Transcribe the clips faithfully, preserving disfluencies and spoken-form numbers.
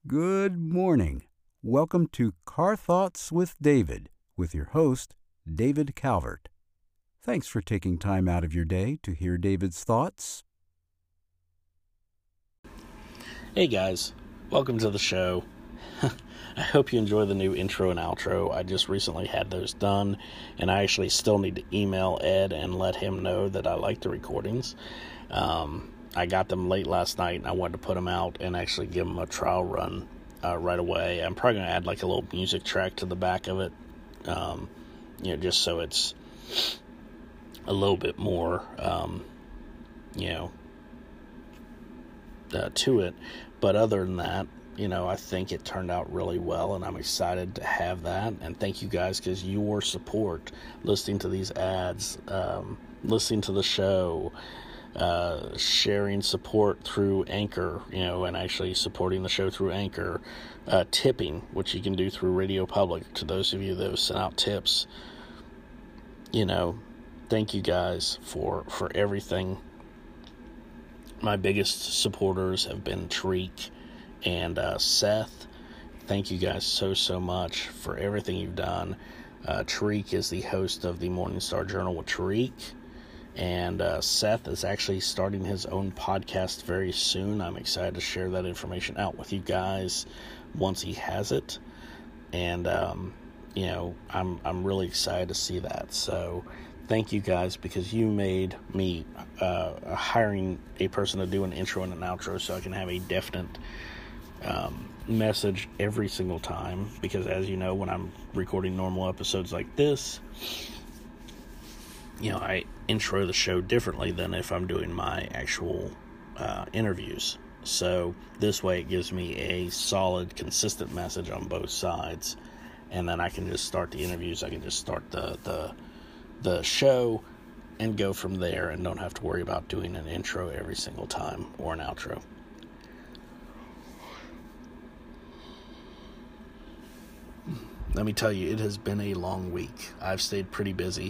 Good morning. Welcome to Car Thoughts with David, with your host, David Calvert. Thanks for taking time out of your day to hear David's thoughts. Hey guys, welcome to the show. I hope you enjoy the new intro and outro. I just recently had those done, and I actually still need to email Ed and let him know that I like the recordings. Um, I got them late last night, and I wanted to put them out and actually give them a trial run uh, right away. I'm probably going to add like a little music track to the back of it, um, you know, just so it's a little bit more, um, you know, uh, to it. But other than that, you know, I think it turned out really well, and I'm excited to have that. And thank you guys, because your support, listening to these ads, um, listening to the show, uh, sharing support through Anchor, you know, and actually supporting the show through Anchor, uh, tipping, which you can do through Radio Public. To those of you that have sent out tips, you know, thank you guys for, for everything. My biggest supporters have been Tariq and uh, Seth. Thank you guys so, so much for everything you've done. Uh, Tariq is the host of the Morningstar Journal with Tariq, and uh, Seth is actually starting his own podcast very soon. I'm excited to share that information out with you guys once he has it, and um, you know, I'm I'm really excited to see that. So thank you guys, because you made me uh, hiring a person to do an intro and an outro so I can have a definite um, message every single time. Because as you know, when I'm recording normal episodes like this, you know, I intro the show differently than if I'm doing my actual uh, interviews. So this way it gives me a solid, consistent message on both sides. And then I can just start the interviews. I can just start the, the, the show and go from there, and don't have to worry about doing an intro every single time or an outro. Let me tell you, it has been a long week. I've stayed pretty busy.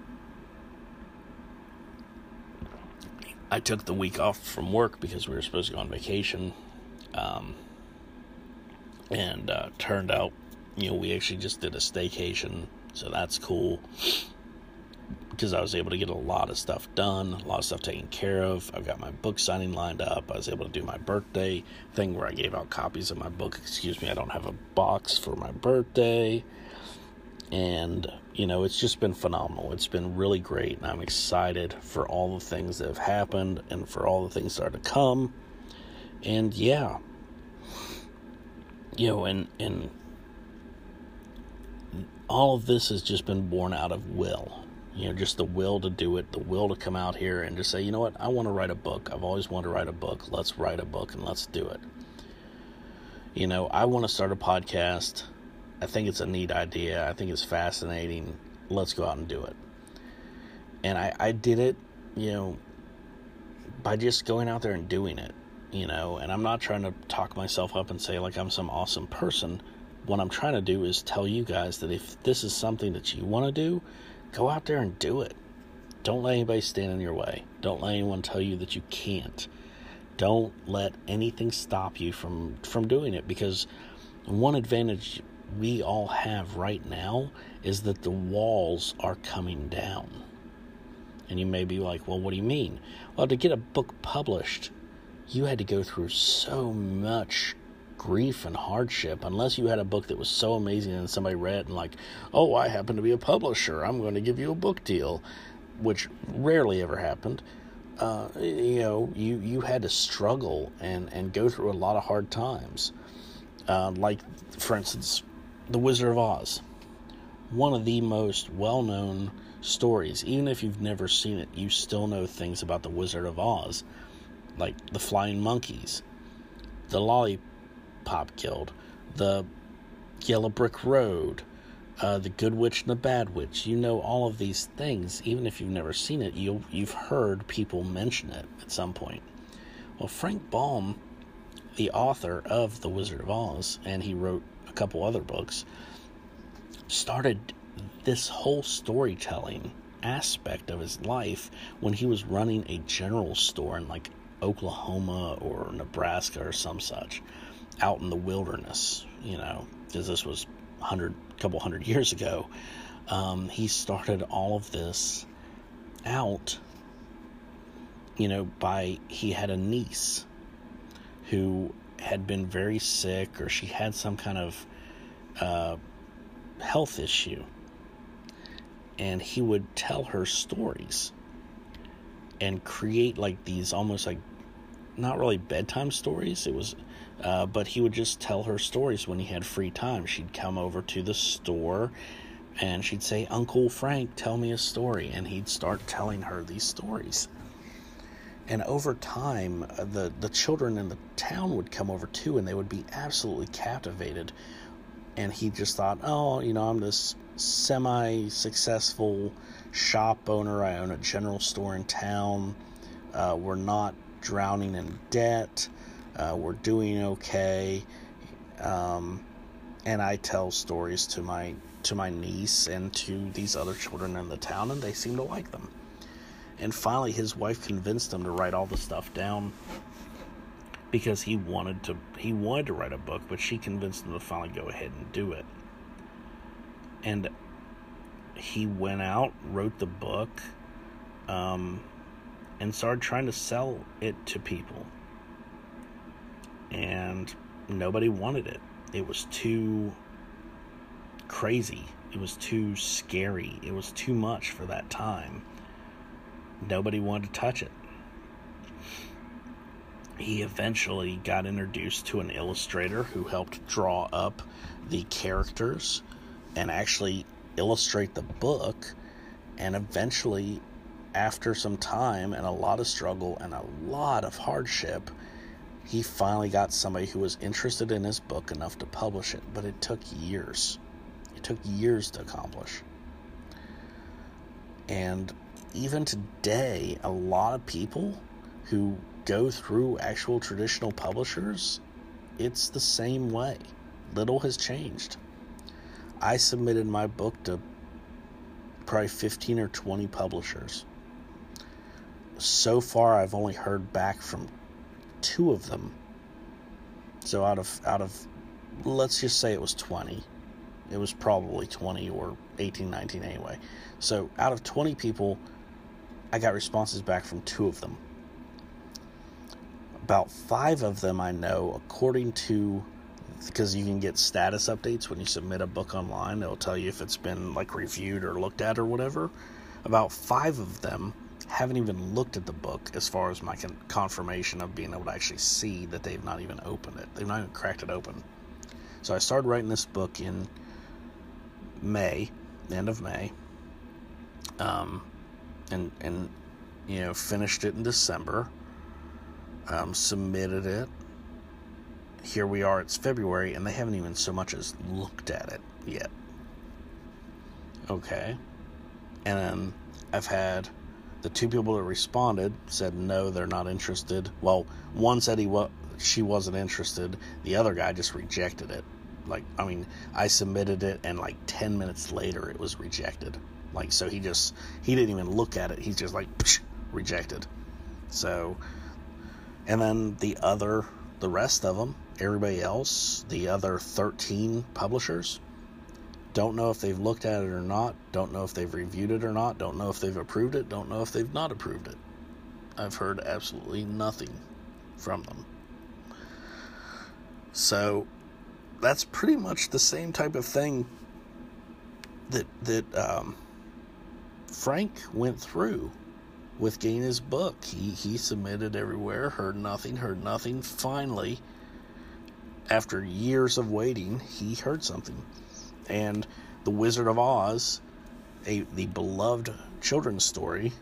I took the week off from work because we were supposed to go on vacation. Um, and uh, turned out, you know, we actually just did a staycation, so that's cool. Because I was able to get a lot of stuff done, a lot of stuff taken care of. I've got my book signing lined up. I was able to do my birthday thing where I gave out copies of my book. Excuse me, I don't have a box for my birthday. And, you know, it's just been phenomenal. It's been really great, and I'm excited for all the things that have happened and for all the things that are to come. And, yeah, you know, and, and all of this has just been born out of will. You know, just the will to do it, the will to come out here and just say, you know what, I want to write a book. I've always wanted to write a book. Let's write a book and let's do it. You know, I want to start a podcast. I think it's a neat idea. I think it's fascinating. Let's go out and do it. And I, I did it, you know, by just going out there and doing it, you know, and I'm not trying to talk myself up and say like I'm some awesome person. What I'm trying to do is tell you guys that if this is something that you want to do, go out there and do it. Don't let anybody stand in your way. Don't let anyone tell you that you can't. Don't let anything stop you from, from doing it, because one advantage we all have right now is that the walls are coming down. And you may be like, well, what do you mean? Well, to get a book published, you had to go through so much grief and hardship. Unless you had a book that was so amazing and somebody read and like, oh, I happen to be a publisher, I'm going to give you a book deal, which rarely ever happened. Uh, you know, you, you had to struggle and, and go through a lot of hard times. Uh, like, for instance, The Wizard of Oz. One of the most well-known stories. Even if you've never seen it, you still know things about The Wizard of Oz. Like the flying monkeys, the lollipop Pop Guild, the Yellow Brick Road, uh, the Good Witch and the Bad Witch. You know all of these things. Even if you've never seen it, you you've heard people mention it at some point. Well, Frank Baum, the author of The Wizard of Oz, and he wrote a couple other books, started this whole storytelling aspect of his life when he was running a general store in like Oklahoma or Nebraska or some such. out in the wilderness, you know, because this was a hundred, couple hundred years ago. Um, he started all of this out, you know, by, he had a niece who had been very sick, or she had some kind of uh, health issue. And he would tell her stories and create like these almost like, not really bedtime stories. It was, uh, but he would just tell her stories when he had free time. She'd come over to the store and she'd say, "Uncle Frank, tell me a story." And he'd start telling her these stories. And over time, uh, the, the children in the town would come over too, and they would be absolutely captivated. And he just thought, oh, you know, I'm this semi-successful shop owner. I own a general store in town. Uh, we're not drowning in debt. Uh, we're doing okay. Um, and I tell stories to my to my niece and to these other children in the town, and they seem to like them. And finally, his wife convinced him to write all the stuff down because he wanted to. He wanted to write a book, but she convinced him to finally go ahead and do it. And he went out, wrote the book, um, and started trying to sell it to people. And nobody wanted it. It was too crazy. It was too scary. It was too much for that time. Nobody wanted to touch it. He eventually got introduced to an illustrator who helped draw up the characters and actually illustrate the book. And eventually, after some time and a lot of struggle and a lot of hardship, he finally got somebody who was interested in his book enough to publish it. But it took years. It took years to accomplish. And even today, a lot of people who go through actual traditional publishers, it's the same way. Little has changed. I submitted my book to probably fifteen or twenty publishers. So far, I've only heard back from two of them. So out of, out of, let's just say it was twenty. It was probably twenty or eighteen, nineteen anyway. So out of twenty people, I got responses back from two of them. About five of them I know, according to, because you can get status updates when you submit a book online. It'll tell you if it's been like reviewed or looked at or whatever. About five of them haven't even looked at the book as far as my con- confirmation of being able to actually see that they've not even opened it. They've not even cracked it open. So I started writing this book in May, the end of May, um, and, and, you know, finished it in December, um, submitted it. Here we are, it's February, and they haven't even so much as looked at it yet. Okay. And then I've had the two people that responded said no, they're not interested. Well, one said he wa- she wasn't interested. The other guy just rejected it. Like, I mean, I submitted it, and like ten minutes later, it was rejected. Like, so he just, he didn't even look at it. He's just like, psh, rejected. So, and then the other, the rest of them, everybody else, the other thirteen publishers, don't know if they've looked at it or not, don't know if they've reviewed it or not, don't know if they've approved it, don't know if they've not approved it. I've heard absolutely nothing from them. So, that's pretty much the same type of thing that that um, Frank went through with getting his book. He he submitted everywhere, heard nothing, heard nothing. Finally, after years of waiting, he heard something. And The Wizard of Oz, a the beloved children's story,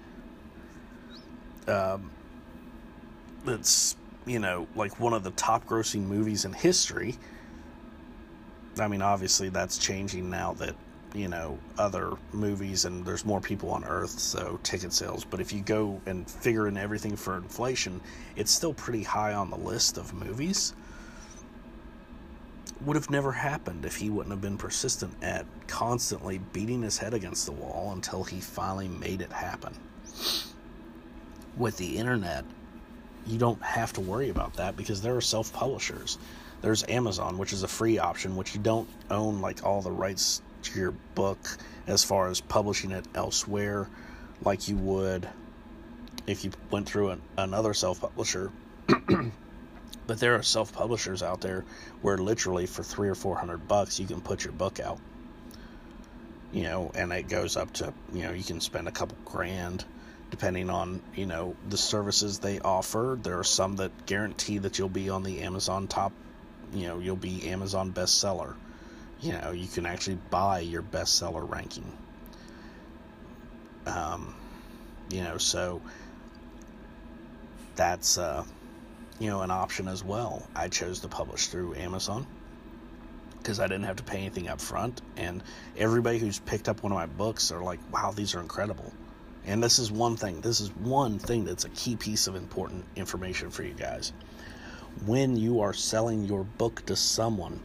um, that's, you know, like one of the top-grossing movies in history. I mean, obviously that's changing now that, you know, other movies and there's more people on Earth, so ticket sales. But if you go and figure in everything for inflation, it's still pretty high on the list of movies. Would have never happened if he wouldn't have been persistent at constantly beating his head against the wall until he finally made it happen. With the internet, you don't have to worry about that because there are self-publishers. There's Amazon, which is a free option, which you don't own like all the rights to your book as far as publishing it elsewhere like you would if you went through an, another self-publisher. But there are self-publishers out there where literally for three or four hundred bucks you can put your book out, you know, and it goes up to, you know, you can spend a couple grand depending on, you know, the services they offer. There are some that guarantee that you'll be on the Amazon top, you know, you'll be Amazon bestseller. You know, you can actually buy your bestseller ranking. Um, you know, so that's, uh, you know, an option as well. I chose to publish through Amazon because I didn't have to pay anything up front. And everybody who's picked up one of my books are like, wow, these are incredible. And this is one thing, this is one thing that's a key piece of important information for you guys. When you are selling your book to someone,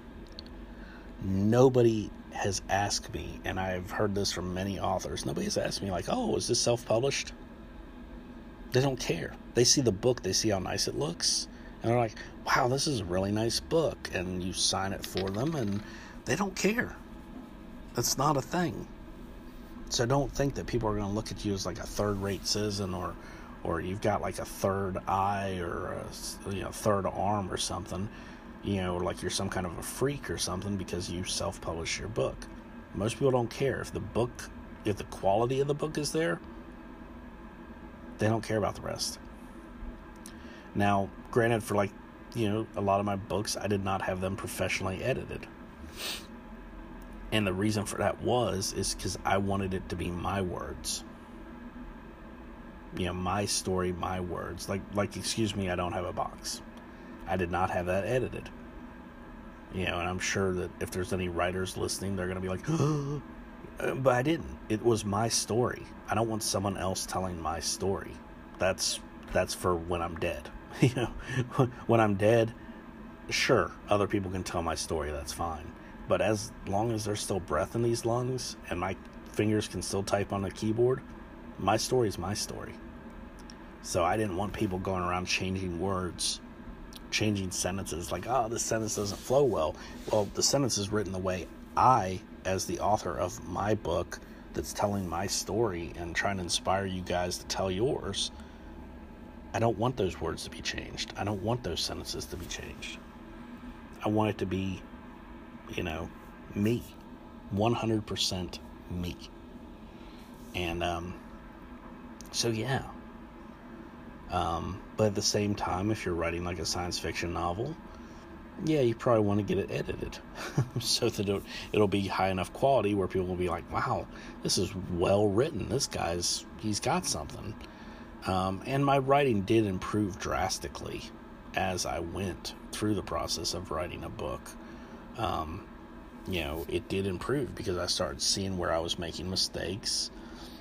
nobody has asked me, and I've heard this from many authors, nobody has asked me like, oh, is this self-published? They don't care. They see the book, they see how nice it looks, and they're like, wow, this is a really nice book, and you sign it for them, and they don't care. That's not a thing. So don't think that people are going to look at you as like a third-rate citizen, or or you've got like a third eye or a, you know, third arm or something, you know, like you're some kind of a freak or something because you self-publish your book. Most people don't care. If the book, if the quality of the book is there, they don't care about the rest. Now, granted, for like, you know, a lot of my books, I did not have them professionally edited. And the reason for that was, is because I wanted it to be my words. You know, my story, my words. Like, like, excuse me, I don't have a box. I did not have that edited. You know, and I'm sure that if there's any writers listening, they're going to be like, oh, but I didn't. It was my story. I don't want someone else telling my story. That's that's for when I'm dead. You know, when I'm dead, sure, other people can tell my story. That's fine. But as long as there's still breath in these lungs and my fingers can still type on the keyboard, my story is my story. So I didn't want people going around changing words, changing sentences, like, oh, this sentence doesn't flow well. Well, the sentence is written the way I, as the author of my book that's telling my story and trying to inspire you guys to tell yours, I don't want those words to be changed. I don't want those sentences to be changed. I want it to be, you know, me. one hundred percent me. And, um, so yeah. Um, but at the same time, if you're writing like a science fiction novel, yeah, you probably want to get it edited so that it'll, it'll be high enough quality where people will be like, wow, this is well written. This guy's, he's got something. Um, and my writing did improve drastically as I went through the process of writing a book. Um, you know, it did improve because I started seeing where I was making mistakes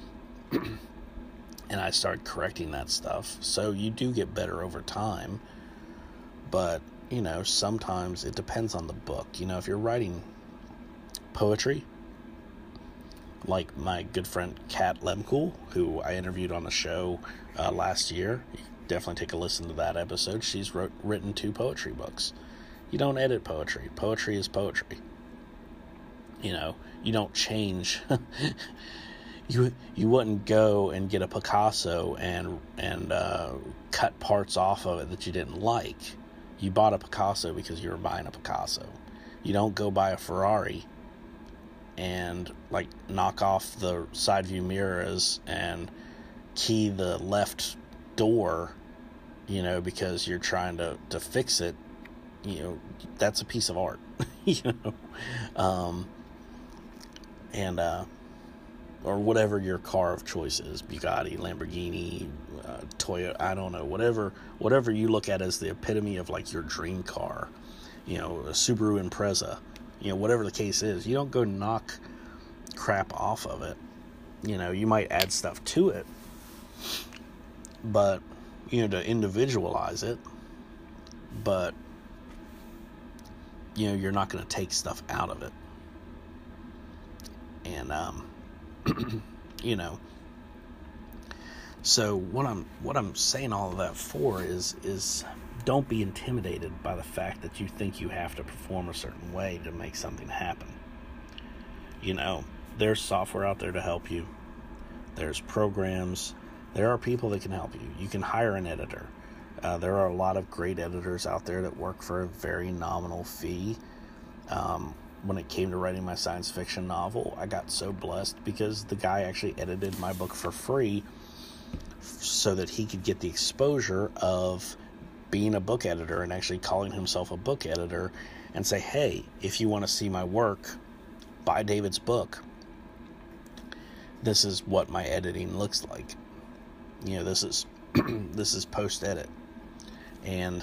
and I started correcting that stuff. So you do get better over time, but, you know, sometimes it depends on the book. You know, if you're writing poetry, like my good friend Kat Lemkool, who I interviewed on the show uh, last year, you definitely take a listen to that episode. She's wrote, written two poetry books. You don't edit poetry. Poetry is poetry. You know, you don't change. you you wouldn't go and get a Picasso and and uh, cut parts off of it that you didn't like. You bought a Picasso because you were buying a Picasso. You don't go buy a Ferrari and like knock off the side view mirrors and key the left door, you know, because you're trying to, to fix it. You know, that's a piece of art. You know, um, and uh, or whatever your car of choice is, Bugatti, Lamborghini, uh, Toyota, I don't know, whatever, whatever you look at as the epitome of like your dream car, you know, a Subaru Impreza, you know, whatever the case is, you don't go knock crap off of it. You know, you might add stuff to it, but, you know, to individualize it, but, you know, you're not going to take stuff out of it. And, um, you know, So what I'm what I'm saying all of that for is is don't be intimidated by the fact that you think you have to perform a certain way to make something happen. You know, there's software out there to help you. There's programs. There are people that can help you. You can hire an editor. Uh, there are a lot of great editors out there that work for a very nominal fee. Um, when it came to writing my science fiction novel, I got so blessed because the guy actually edited my book for free so that he could get the exposure of being a book editor and actually calling himself a book editor and say, hey, if you want to see my work, buy David's book. This is what my editing looks like. You know, this is this is post-edit. And,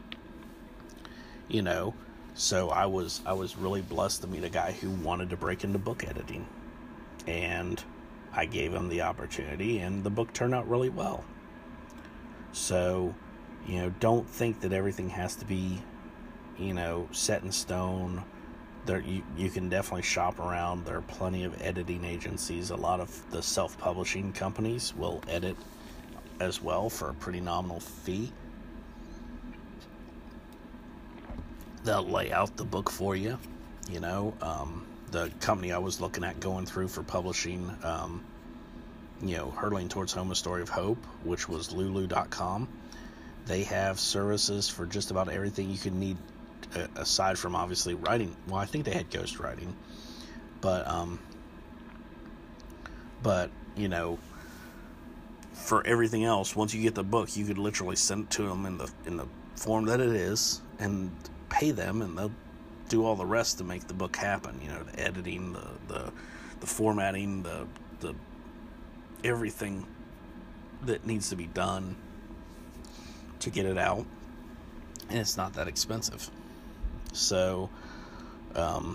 you know, so I was I was really blessed to meet a guy who wanted to break into book editing. And I gave him the opportunity, and the book turned out really well. So, you know, don't think that everything has to be, you know, set in stone. There, you, you can definitely shop around. There are plenty of editing agencies. A lot of the self-publishing companies will edit as well for a pretty nominal fee. They'll lay out the book for you, you know. Um, the company I was looking at going through for publishing, um, you know, Hurtling Towards Home, A Story of Hope, which was Lulu dot com. They have services for just about everything you can need, uh, aside from obviously writing. Well, I think they had ghostwriting, but um, but you know, for everything else, once you get the book, you could literally send it to them in the in the form that it is, and pay them, and they'll do all the rest to make the book happen. You know, the editing, the the, the formatting, the the everything that needs to be done to get it out, and it's not that expensive. So, um,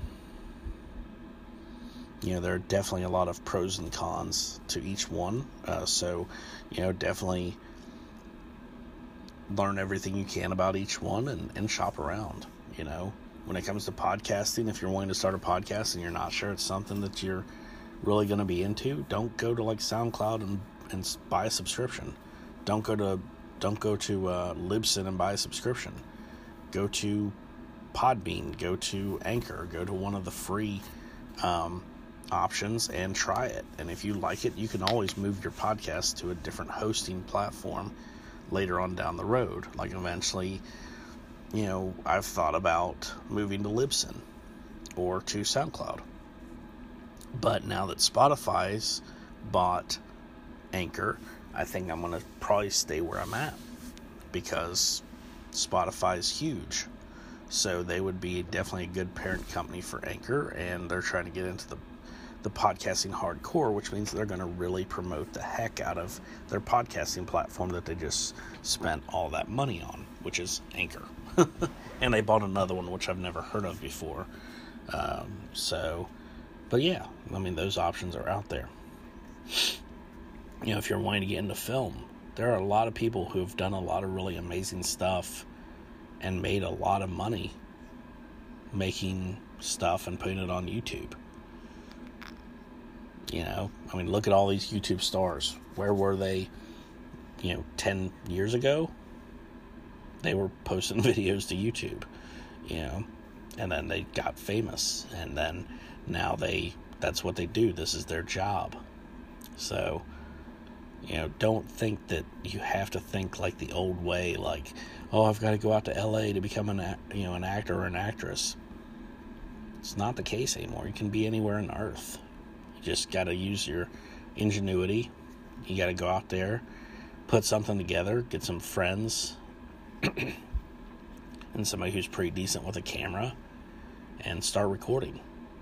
you know, there are definitely a lot of pros and cons to each one. Uh, so, you know, definitely learn everything you can about each one and, and shop around. You know, when it comes to podcasting, if you're wanting to start a podcast and you're not sure it's something that you're really going to be into, don't go to like SoundCloud and, and buy a subscription. Don't go to don't go to uh, Libsyn and buy a subscription. Go to Podbean, go to Anchor, go to one of the free um, options and try it. And if you like it, you can always move your podcast to a different hosting platform later on down the road. Like eventually, you know, I've thought about moving to Libsyn or to SoundCloud. But now that Spotify's bought Anchor, I think I'm going to probably stay where I'm at, because Spotify is huge. So they would be definitely a good parent company for Anchor, and they're trying to get into the the podcasting hardcore, which means they're going to really promote the heck out of their podcasting platform that they just spent all that money on, which is Anchor. And they bought another one, which I've never heard of before. Um, so, but yeah, I mean, those options are out there. You know, if you're wanting to get into film, there are a lot of people who have done a lot of really amazing stuff and made a lot of money making stuff and putting it on YouTube. You know, I mean, look at all these YouTube stars. Where were they, you know, ten years ago? They were posting videos to YouTube, you know, and then they got famous, and then now they, that's what they do. This is their job. So, you know, don't think that you have to think like the old way, like, oh, I've got to go out to L A to become an, you know, an actor or an actress. It's not the case anymore. You can be anywhere on earth. Just got to use your ingenuity. You got to go out there, put something together, get some friends, and somebody who's pretty decent with a camera, and start recording.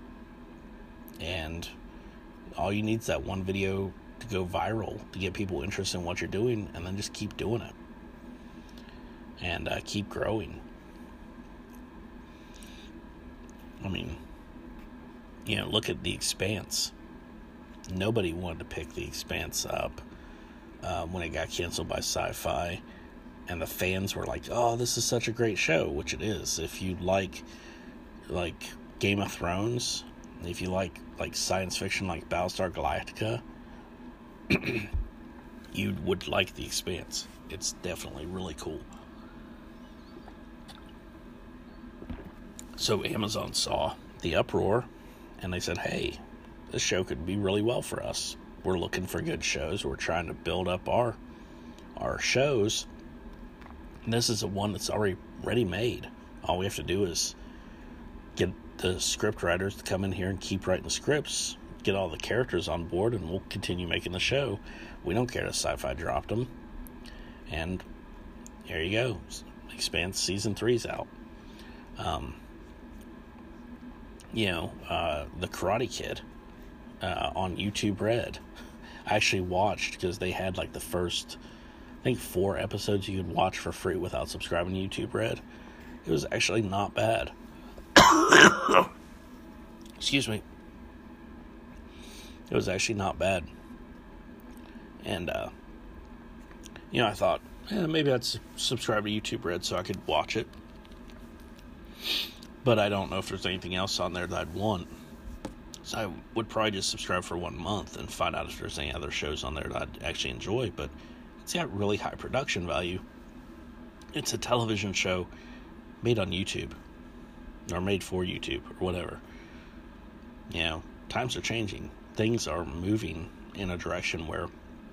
And all you need is that one video to go viral, to get people interested in what you're doing, and then just keep doing it. And uh, keep growing. I mean, you know, look at The Expanse. Nobody wanted to pick The Expanse up uh, when it got canceled by Sci-Fi, and the fans were like, "Oh, this is such a great show," which it is. If you like, like Game of Thrones, if you like like science fiction, like Battlestar Galactica, you would like The Expanse. It's definitely really cool. So Amazon saw the uproar, and they said, hey, this show could be really well for us. We're looking for good shows. We're trying to build up our our shows. And this is a one that's already ready made. All we have to do is get the script writers to come in here and keep writing the scripts, get all the characters on board, and we'll continue making the show. We don't care that Sci-Fi dropped them. And there you go. Expanse Season three's out. Um, you know, uh, The Karate Kid uh, on YouTube Red. I actually watched because they had like the first, I think, four episodes you could watch for free without subscribing to YouTube Red. It was actually not bad. Excuse me. It was actually not bad. And, uh, you know, I thought, eh, maybe I'd su- subscribe to YouTube Red so I could watch it. But I don't know if there's anything else on there that I'd want. So I would probably just subscribe for one month and find out if there's any other shows on there that I'd actually enjoy. But it's got really high production value. It's a television show made on YouTube. Or made for YouTube, or whatever. You know, times are changing. Things are moving in a direction where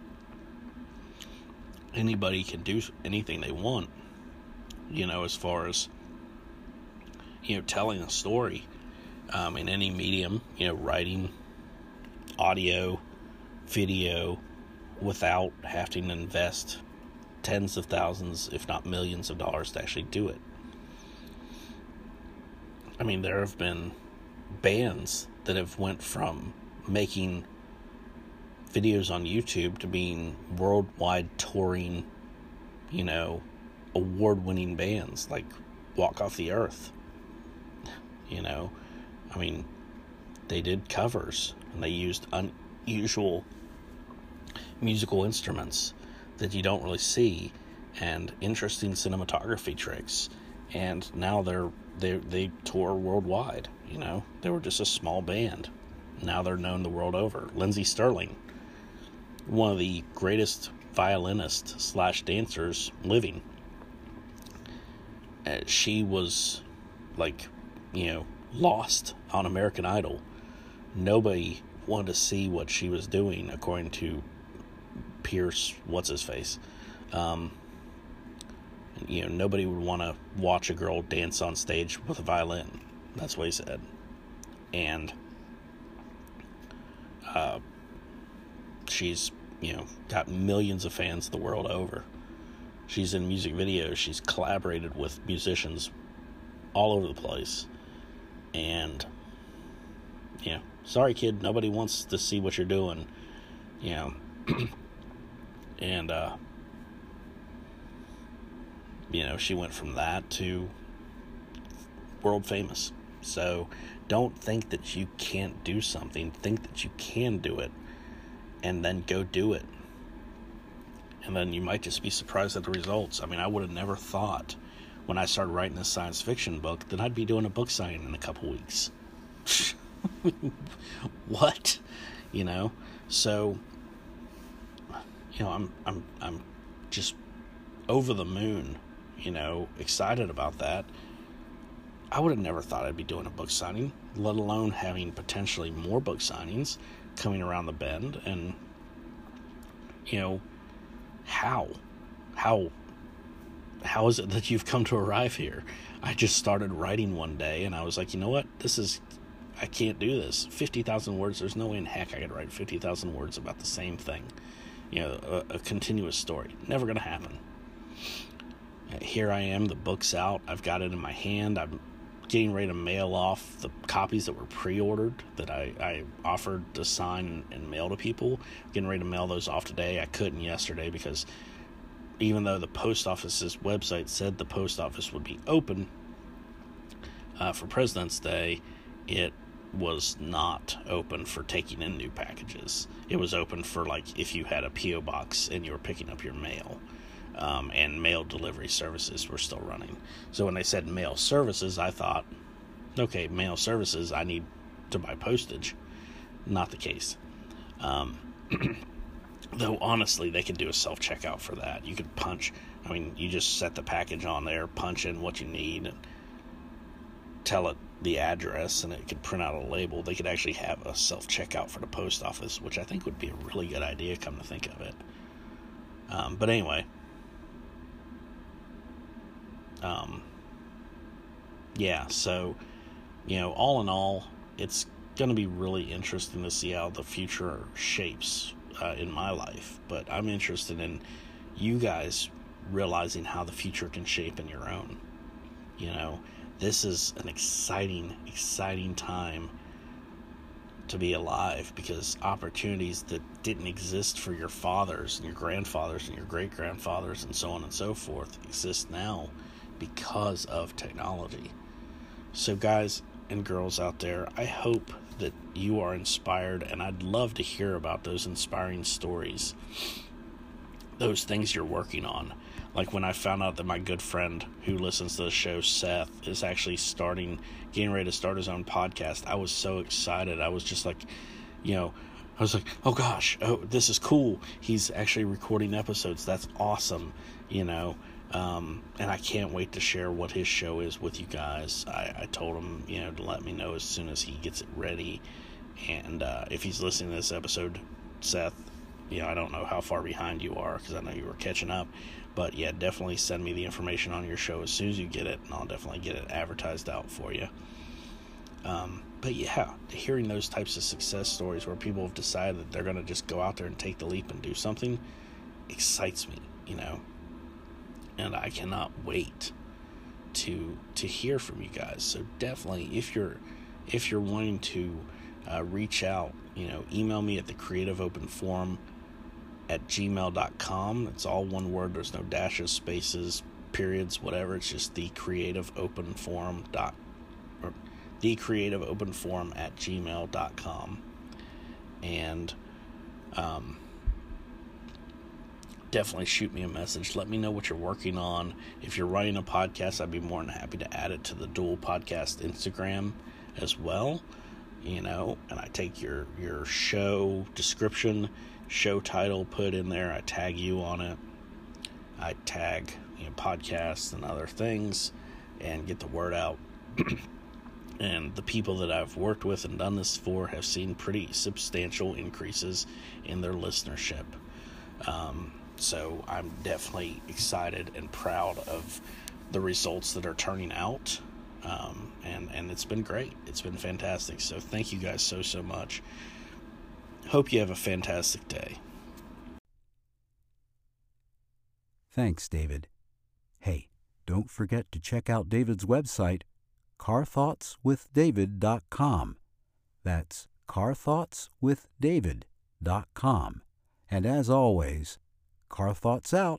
anybody can do anything they want. You know, as far as, you know, telling a story um, in any medium, you know, writing, audio, video, without having to invest tens of thousands, if not millions of dollars to actually do it. I mean, there have been bands that have went from making videos on YouTube to being worldwide touring, you know, award-winning bands like Walk Off the Earth. You know, I mean, they did covers and they used unusual musical instruments that you don't really see and interesting cinematography tricks. And now they're they they tour worldwide. You know, they were just a small band. Now they're known the world over. Lindsey Stirling, one of the greatest violinists slash dancers living. Uh, she was like, you know, lost on American Idol. Nobody wanted to see what she was doing, according to Pierce, what's his face. Um, you know, nobody would want to watch a girl dance on stage with a violin. That's what he said. And uh, she's, you know, got millions of fans the world over. She's in music videos. She's collaborated with musicians all over the place. And, you know, sorry, kid, nobody wants to see what you're doing, you know. and, uh, you know, she went from that to world famous. So don't think that you can't do something. Think that you can do it, and then go do it. And then you might just be surprised at the results. I mean, I would have never thought when I started writing this science fiction book that I'd be doing a book signing in a couple weeks. What? You know? So, you know, I'm I'm I'm just over the moon, you know, excited about that. I would have never thought I'd be doing a book signing, let alone having potentially more book signings coming around the bend. And, you know, how? How? How is it that you've come to arrive here? I just started writing one day, and I was like, you know what? This is, I can't do this. fifty thousand words, there's no way in heck I could write fifty thousand words about the same thing. You know, a, a continuous story. Never going to happen. Here I am, the book's out. I've got it in my hand. I'm getting ready to mail off the copies that were pre-ordered that I, I offered to sign and, and mail to people. Getting ready to mail those off today. I couldn't yesterday because even though the post office's website said the post office would be open uh, for President's Day, it was not open for taking in new packages. It was open for, like, if you had a P O box and you were picking up your mail. Um, and mail delivery services were still running. So when they said mail services, I thought, okay, mail services, I need to buy postage. Not the case. Um, Though, honestly, they could do a self-checkout for that. You could punch, I mean, you just set the package on there, punch in what you need, and tell it the address, and it could print out a label. They could actually have a self-checkout for the post office, which I think would be a really good idea, come to think of it. Um, but anyway, um, yeah, so, you know, all in all, it's going to be really interesting to see how the future shapes uh, in my life. But I'm interested in you guys realizing how the future can shape in your own. You know, this is an exciting, exciting time to be alive, because opportunities that didn't exist for your fathers and your grandfathers and your great-grandfathers and so on and so forth exist now because of technology. So guys and girls out there, I hope that you are inspired, and I'd love to hear about those inspiring stories, those things you're working on. Like when I found out that my good friend who listens to the show, Seth, is actually starting, getting ready to start his own podcast, I was so excited. I was just like, you know, I was like, oh gosh, oh, this is cool. He's actually recording episodes. That's awesome, you know. Um, and I can't wait to share what his show is with you guys. I, I told him, you know, to let me know as soon as he gets it ready. And uh, if he's listening to this episode, Seth, you know, I don't know how far behind you are, because I know you were catching up. But yeah, definitely send me the information on your show as soon as you get it, and I'll definitely get it advertised out for you. Um, but yeah, hearing those types of success stories where people have decided that they're going to just go out there and take the leap and do something excites me, you know. And I cannot wait to to hear from you guys. So definitely, if you're if you're wanting to uh, reach out, you know, email me at the Creative Open Forum at gmail dot com. It's all one word. There's no dashes, spaces, periods, whatever. It's just the Creative Open Forum dot or the Creative Open Forum at gmail dot com. And um. definitely shoot me a message. Let me know what you're working on. If you're writing a podcast, I'd be more than happy to add it to the Dual Podcast Instagram as well. You know, and I take your, your show description, show title, put in there. I tag you on it. I tag, you know, podcasts and other things and get the word out. And the people that I've worked with and done this for have seen pretty substantial increases in their listenership. Um, So I'm definitely excited and proud of the results that are turning out. Um, and, and it's been great. It's been fantastic. So thank you guys so, so much. Hope you have a fantastic day. Thanks, David. Hey, don't forget to check out David's website, car thoughts with david dot com. That's car thoughts with david dot com. And as always, Car Thoughts out.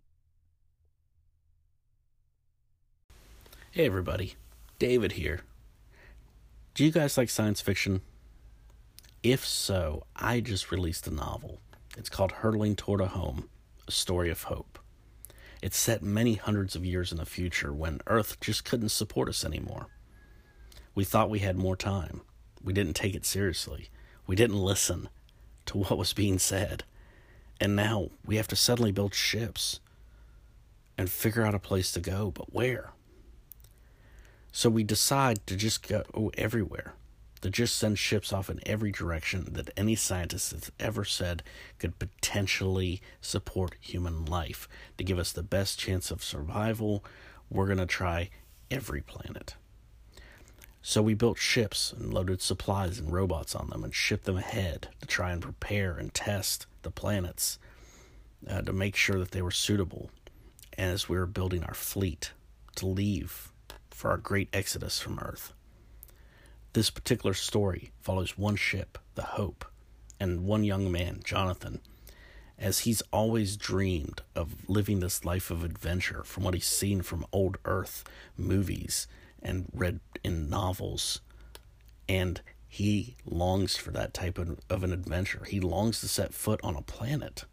Hey everybody, David here. Do you guys like science fiction? If so, I just released a novel. It's called Hurtling Toward a Home, A Story of Hope. It's set many hundreds of years in the future when Earth just couldn't support us anymore. We thought we had more time. We didn't take it seriously. We didn't listen to what was being said. And now we have to suddenly build ships and figure out a place to go, but where? So we decide to just go everywhere, to just send ships off in every direction that any scientist has ever said could potentially support human life. To give us the best chance of survival, we're going to try every planet. So we built ships and loaded supplies and robots on them and shipped them ahead to try and prepare and test the planets uh, to make sure that they were suitable as we were building our fleet to leave for our great exodus from Earth. This particular story follows one ship, the Hope, and one young man, Jonathan, as he's always dreamed of living this life of adventure from what he's seen from old Earth movies and read in novels. And he longs for that type of, of an adventure. He longs to set foot on a planet.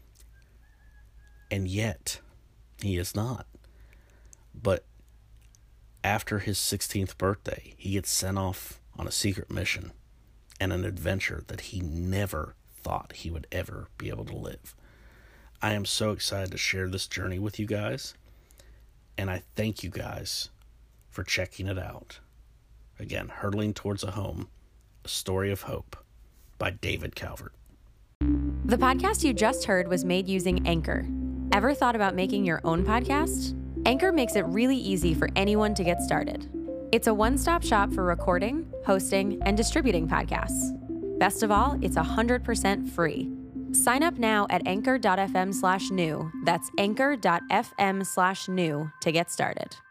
And yet, he is not. But after his sixteenth birthday, he gets sent off on a secret mission and an adventure that he never thought he would ever be able to live. I am so excited to share this journey with you guys, and I thank you guys for checking it out. Again, Hurtling Towards a Home, A Story of Hope by David Calvert. The podcast you just heard was made using Anchor. Ever thought about making your own podcast? Anchor makes it really easy for anyone to get started. It's a one-stop shop for recording, hosting, and distributing podcasts. Best of all, it's one hundred percent free. Sign up now at anchor.fm slash new. That's anchor.fm slash new to get started.